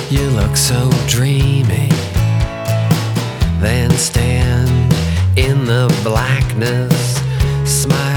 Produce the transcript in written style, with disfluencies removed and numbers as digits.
You look so dreamy, then stand in the blackness, smile